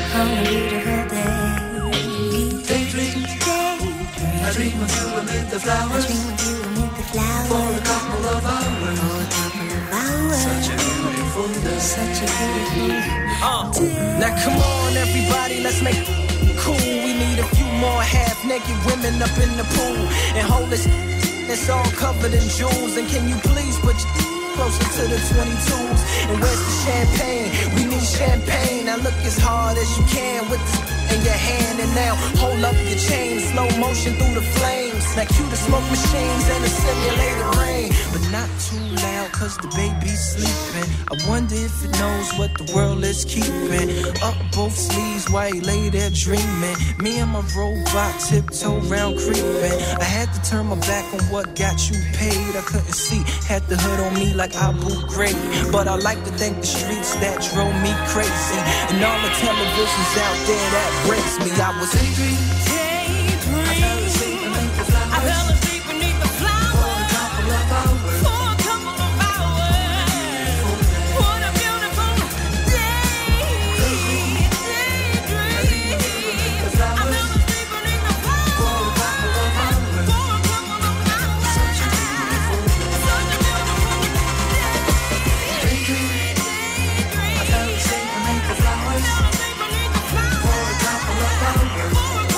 Daydream. I dream of you amid the flowers. For a couple of hours. Such a beautiful day. Now come on everybody, let's make it cool. We need a few more half-naked women up in the pool. And hold this, it's all covered in jewels. And can you please put your closer to the 22s? And where's the champagne? We need champagne. Now look as hard as you can with this in your hand. And now hold up your chain, slow motion through the flames. Now cue the smoke machines and the simulated rain. But not too loud cause the baby's sleeping. I wonder if it knows what the world is keeping. Up both sleeves while he lay there dreaming. Me and my robot tiptoe round creeping. I had to turn my back on what got you paid. I couldn't see, had the hood on me like Abu Ghraib. But I like to thank the streets that drove me crazy. And all the televisions out there that breaks me. I was daydreaming. I fell asleep beneath the flowers. For a couple of hours. What a beautiful day. I fell asleep beneath the flowers. For a couple of hours. Such a beautiful day. I fell asleep beneath the flowers. For a couple of hours.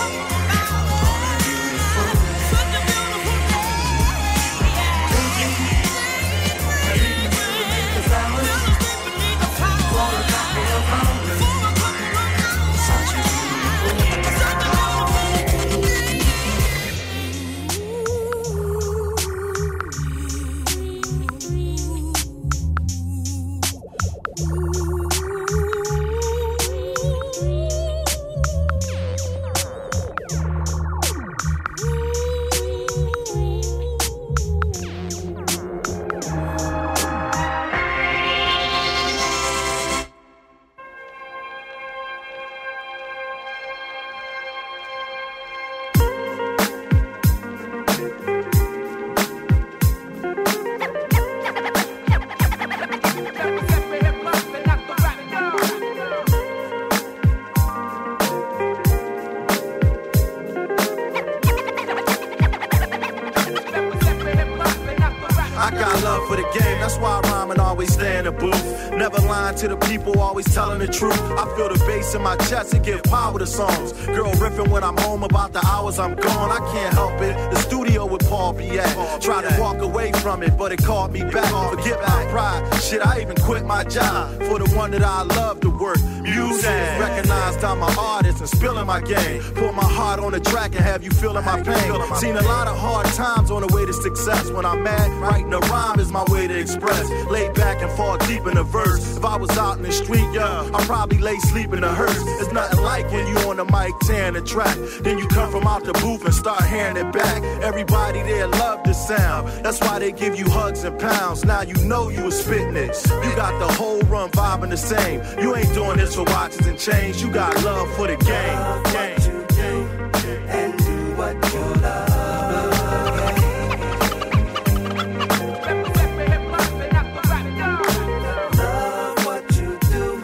To the people, always telling the truth. I feel the bass in my chest and give power to songs. Girl riffing when I'm home about the hours I'm gone. I can't help it. The studio with Paul be at. Tried to walk away from it, but it called me back. Forget my pride. Shit, I even quit my job for the one that I love to work. Music, recognized I'm an artist and spilling my game. Put my heart on the track and have you feeling my pain. Seen a lot of hard times on the way to success. When I'm mad, writing a rhyme is my way to express. Lay back and fall deep in the verse. If I was out in the street, yeah, I'd probably lay sleep in the hearse. It's nothing like when you on the mic tearing the track. Then you come from out the booth and start hearing it back. Everybody there love the sound. That's why they give you hugs and pounds. Now you know you was spitting it. You got the whole run vibing the same. You ain't doing this for watches and chains. You got love for the game. And do what you love. Love what you do.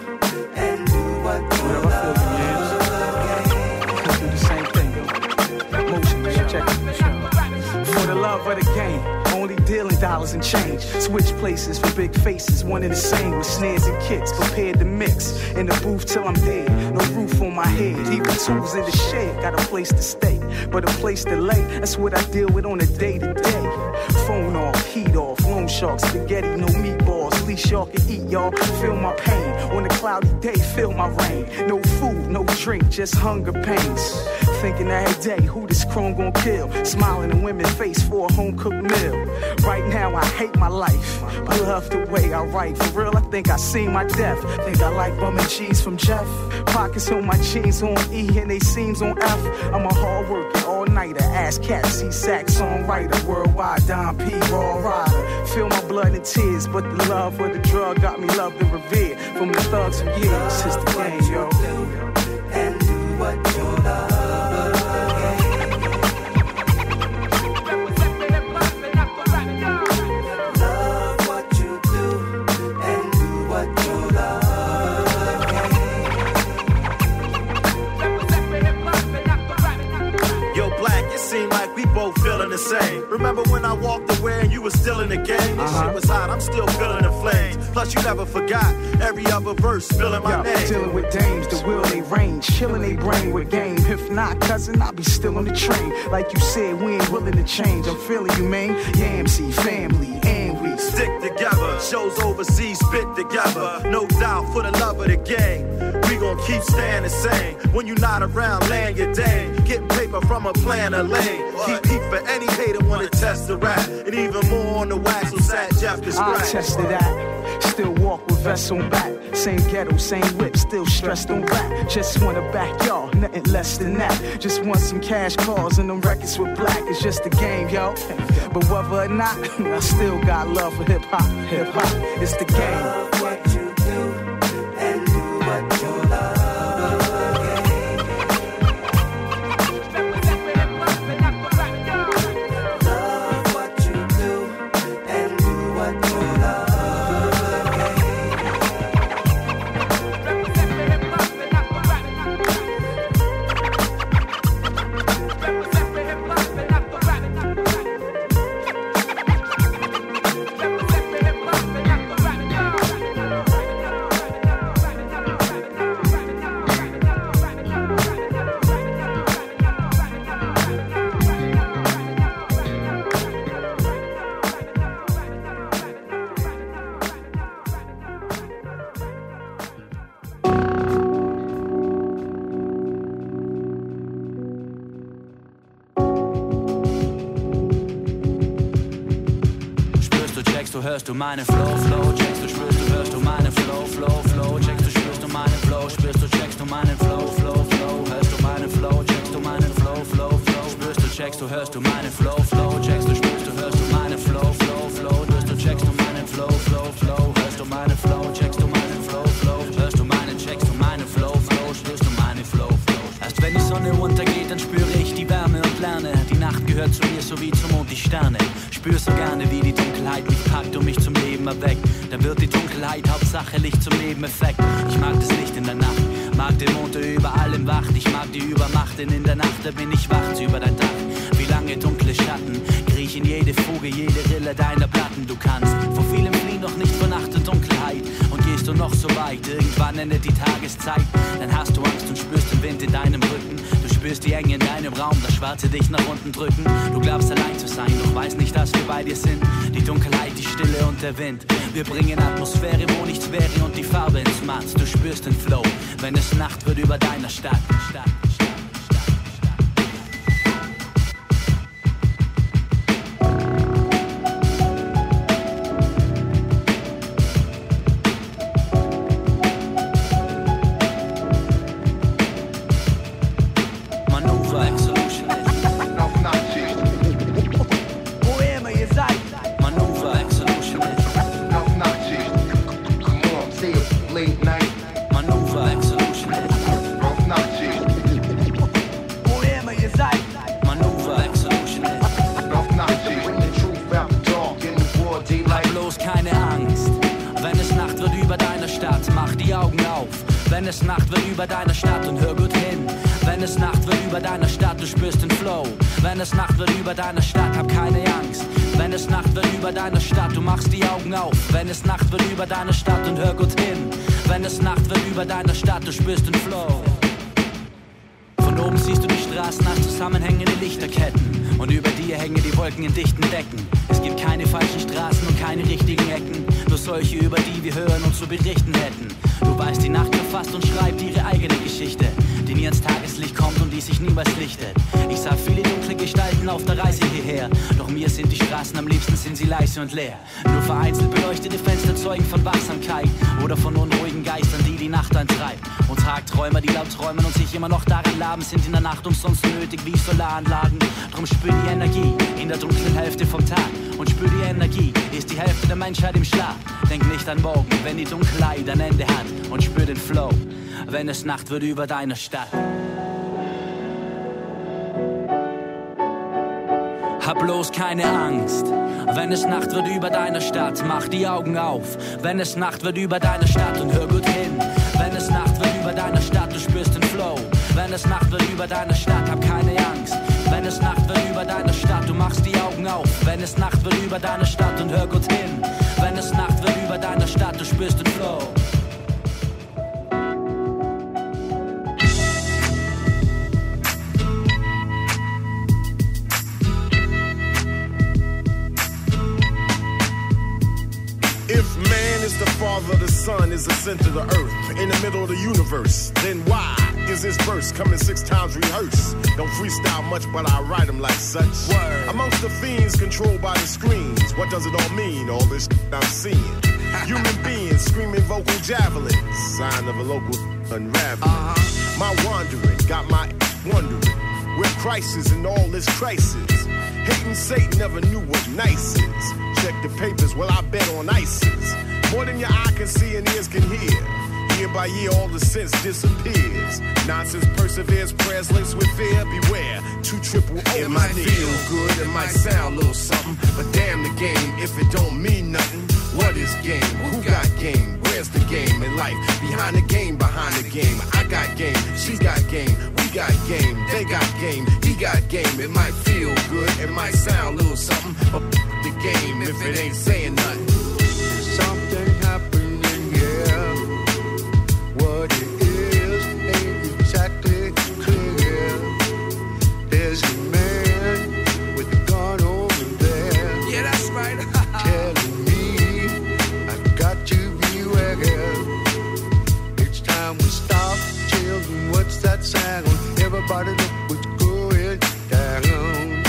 dollars and change. Switch places for big faces, one and the same with snares and kicks. Prepared to mix in the booth till I'm dead. No roof on my head, even tools in the shed. Got a place to stay, but a place to lay. That's what I deal with on a day-to-day. Phone off, heat off, loan shark, spaghetti, no meatballs. Least y'all can eat, y'all. Feel my pain. On a cloudy day, feel my rain. No food, no drink, just hunger pains. Thinking every day, who this chrome gon' kill? Smiling in women's face for a home-cooked meal. Right now, I hate my life, but love the way I write. For real, I think I seen my death. Think I like bum and cheese from Jeff. Pockets on my jeans on E and they seams on F. I'm a hard worker, all-nighter, ass cat, C-sack, songwriter, worldwide, Don P, raw rider. Feel my blood and tears, but the love of the drug got me loved and revered. From the thugs of years, it's the game, yo. And do what you love. Seem like we both feeling the same. Remember when I walked away and you were still in the game? This shit was hot, I'm still feeling the flames. Plus you never forgot every other verse spilling my name. Dealing with dames, the will they range, chilling they brain with game. If not, cousin, I'll be still on the train. Like you said, we ain't willing to change. I'm feeling you, man. Yamsey, family, and we stick together. Shows overseas, spit together. No doubt for the love of the game. We gon' keep staying the same. When you not around, laying your day. Getting paper from a plan of lane. Keep heat for any hater wanna test the rap. And even more on the wax, so Sat Jeff can scratch. I tested that. Still walk with vests on back. Same ghetto, same whip, still stressed on rap. Just wanna back y'all, nothing less than that. Just want some cash calls and them records with black. It's just a game, yo. But whether or not, I still got love for hip-hop. Hip-hop, it's the game. Love what you do and do what you love. Hörst du meine Flow, Flow, checkst du, spürst du, hörst du meine Flow, Flow, Flow, checkst du, spürst du meine Flow, spürst du, checkst du meinen Flow, Flow, Flow, hörst du meine Flow, checkst du meinen Flow, Flow, Flow, spürst du, checkst du, hörst du meine Flow, Flow, checkst du, spürst du, hörst du meine Flow, Flow, Flow, hörst du, checkst du meinen Flow, Flow, Flow, hörst du meine Flow, checkst du meinen Flow, Flow, hörst du meinen, checkst du meine Flow, Flow, spürst du meine Flow, Flow. Erst wenn die Sonne untergeht, dann spüre ich die Wärme und lerne, die Nacht gehört zu mir, so wie zum Mond die Sterne. Spür so gerne, wie die Dunkelheit mich packt und mich zum Leben erweckt. Dann wird die Dunkelheit Hauptsache Licht zum Nebeneffekt. Ich mag das Licht in der Nacht, mag den Mond, der über allem wacht. Ich mag die Übermacht, denn in der Nacht, da bin ich wach über dein Dach. Wie lange dunkle Schatten kriechen jede Fuge, jede Rille deiner Platten. Du kannst vor vielem fliehen, doch nicht vor Nacht und Dunkelheit. Und gehst du noch so weit, irgendwann endet die Tageszeit. Dann hast du Angst und spürst den Wind in deinem Rücken. Du spürst die Enge in deinem Raum, das Schwarze dich nach unten drücken. Du glaubst allein zu sein, doch weißt nicht, dass wir bei dir sind. Die Dunkelheit, die Stille und der Wind. Wir bringen Atmosphäre, wo nichts wäre und die Farbe ins Matt. Du spürst den Flow, wenn es Nacht wird über deiner Stadt. Wenn es Nacht wird über deiner Stadt und hör gut hin. Wenn es Nacht wird über deiner Stadt, du spürst den Flow. Wenn es Nacht wird über deiner Stadt, hab keine Angst. Wenn es Nacht wird über deiner Stadt, du machst die Augen auf. Wenn es Nacht wird über deiner Stadt und hör gut hin. Wenn es Nacht wird über deiner Stadt, du spürst den Flow. Von oben siehst du die Straßen als zusammenhängende Lichterketten. Und über dir hängen die Wolken in dichten Decken. Es gibt keine falschen Straßen und keine richtigen Ecken. Nur solche, über die wir hören und zu berichten hätten. Du weißt, die Nacht verfasst und schreibt ihre eigene Geschichte, die nie ins Tageslicht kommt und die sich niemals lichtet. Ich sah viele dunkle Gestalten auf der Reise hierher. Doch mir sind die Straßen am liebsten, sind sie leise und leer. Nur vereinzelt beleuchtete Fenster zeugen von Wachsamkeit oder von unruhigen Geistern, die die Nacht antreibt. Und Tagträumer, die laut träumen und sich immer noch darin laben, sind in der Nacht umsonst nötig wie Solaranlagen. Drum spür die Energie in der dunklen Hälfte vom Tag. Und spür die Energie, ist die Hälfte der Menschheit im Schlaf. Denk nicht an morgen, wenn die Dunkelheit ein Ende hat. Und spür den Flow, wenn es Nacht wird über deiner Stadt. Hab bloß keine Angst, wenn es Nacht wird über deiner Stadt. Mach die Augen auf, wenn es Nacht wird über deiner Stadt. Und hör gut hin, wenn es Nacht wird über deiner Stadt. Du spürst den Flow, wenn es Nacht wird über deiner Stadt. Hab keine Angst, wenn es Nacht wird über deiner Stadt. Du machst die Augen auf, wenn es Nacht wird über deiner Stadt. Und hör gut hin, wenn es Nacht wird über deiner Stadt. Du spürst den Flow. The father, the sun is the center of the earth, in the middle of the universe. Then why is this verse coming 6 times rehearsed? Don't freestyle much, but I write them like such. Word. Amongst the fiends controlled by the screens, what does it all mean? All this I'm seeing. Human beings screaming vocal javelins, sign of a local unraveling. My wandering got my wondering where Christ is in all this crisis. Hating Satan never knew what nice is. Check the papers, well I bet on ISIS. More than your eye can see and ears can hear. Year by year, all the sense disappears. Nonsense perseveres, prayers links with fear. Beware, 2 triple O. It might feel good, it might sound a little something, but damn the game if it don't mean nothing. What is game? Who got game? Where's the game in life? Behind the game, behind the game. I got game, she got game, we got game, they got game, he got game. It might feel good, it might sound a little something, but the game if it ain't saying nothing. Something happening here. What it is ain't exactly clear. There's a man with a gun over there. Yeah, that's right. Telling me I got to beware. It's time we stop. Children, what's that sound? Everybody look what's going down.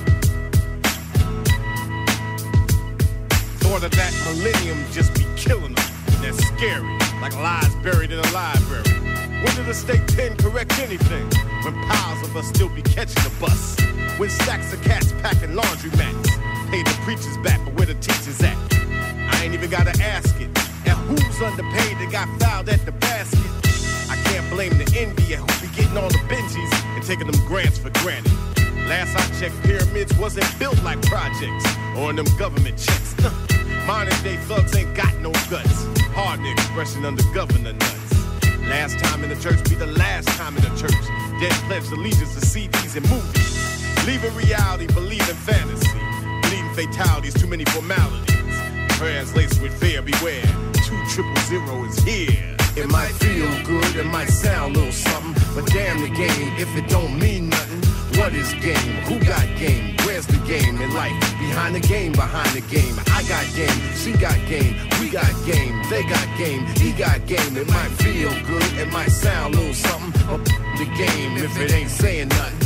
Thought of that millennium just be killing them. That's scary, like lies buried in a library. When did the state pen correct anything? When piles of us still be catching the bus. When stacks of cats packing laundry mats. Paid the preachers back, but where the teachers at? I ain't even gotta ask it. And who's underpaid that got fouled at the basket? I can't blame the India who be getting all the Benjis and taking them grants for granted. Last I checked, pyramids wasn't built like projects or in them government checks. Modern day thugs ain't got no guts. Hard the expression under governor nuts. Last time in the church be the last time in the church. Dead pledged allegiance to CDs and movies. Leaving reality, believing fantasy. Bleeding fatalities, too many formalities. Prayers laced with fear, beware. 200 is here. It might feel good, it might sound a little something, but damn the game if it don't mean nothing. What is game? Who got game? Where's the game in life? Behind the game, behind the game. I got game, she got game, we got game, they got game, he got game. It might feel good, it might sound a little something, but the game if it ain't saying nothing.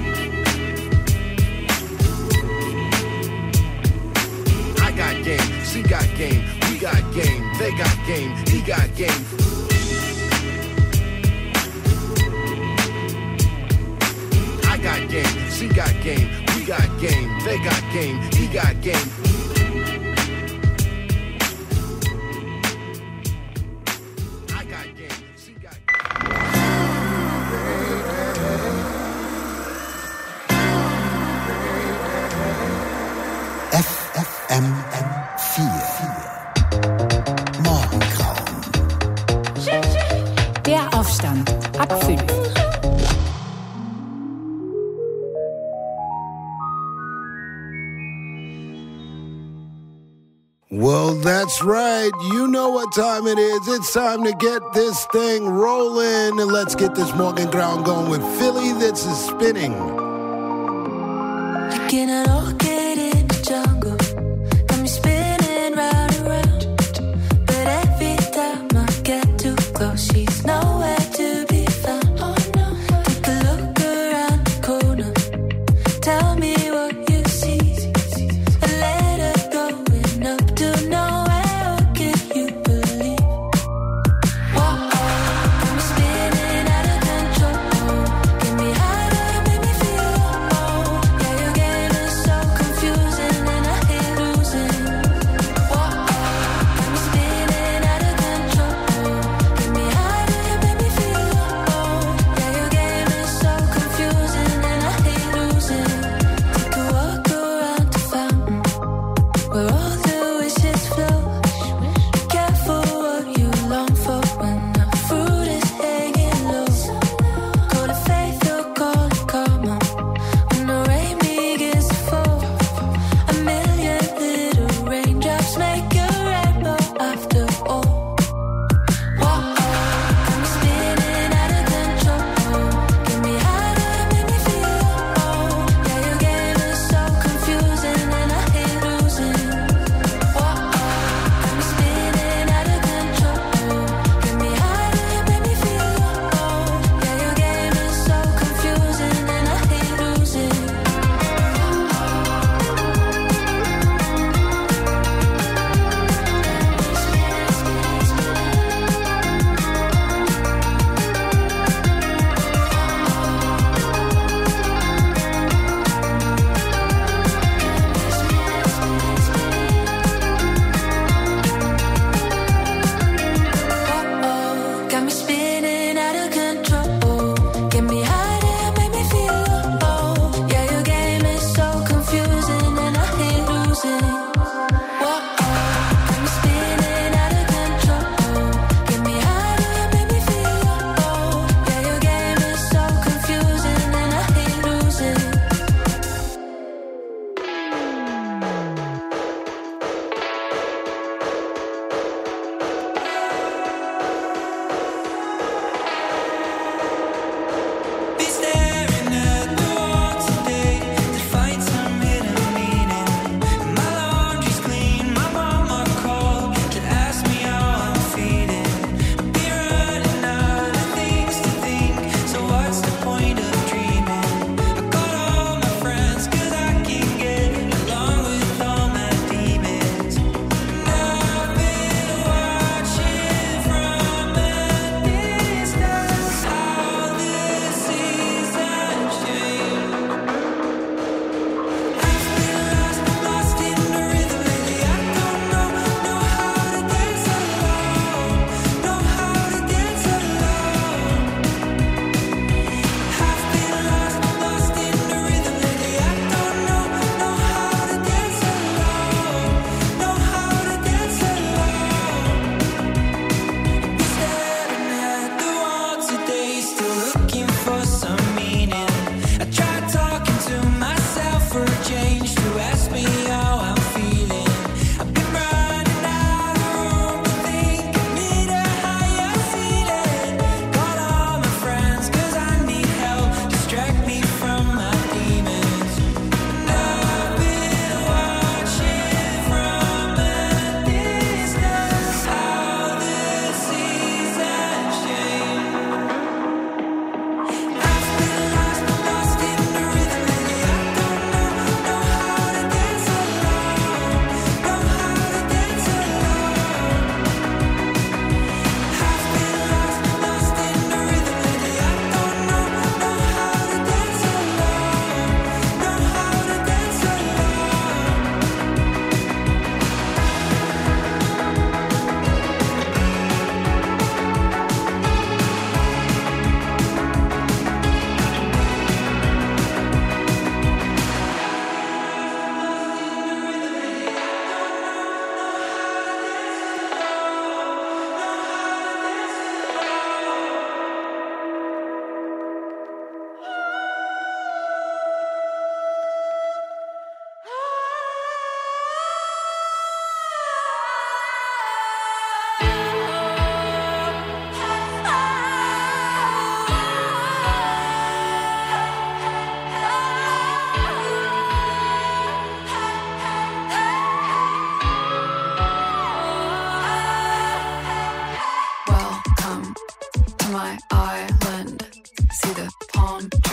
I got game, she got game, we got game, they got game, he got game. I got game, she got game, we got game, they got game, he got game. I got game, she got FM4 Morgengrauen. Der Aufstand ab 5. Well, that's right. You know what time it is. It's time to get this thing rolling. And let's get this Morgan ground going with Philly. This is spinning. Looking at orchid in the jungle, got me spinning round and round. But every time I get too close, she's nowhere to be found. Oh no, take a look around the corner, tell me what you see. A letter going up to nowhere, what can you believe? Whoa, got me spinning out of control. Get me higher, make me feel low. Yeah, your game is so confusing.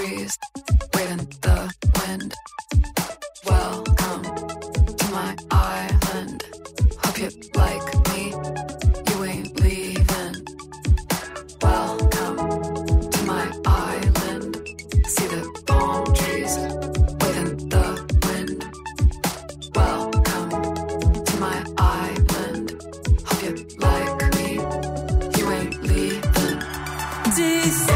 trees, waving the wind. Welcome to my island. Hope you like me, you ain't leaving. Welcome to my island. See the palm trees, waving the wind. Welcome to my island. Hope you like me, you ain't leaving.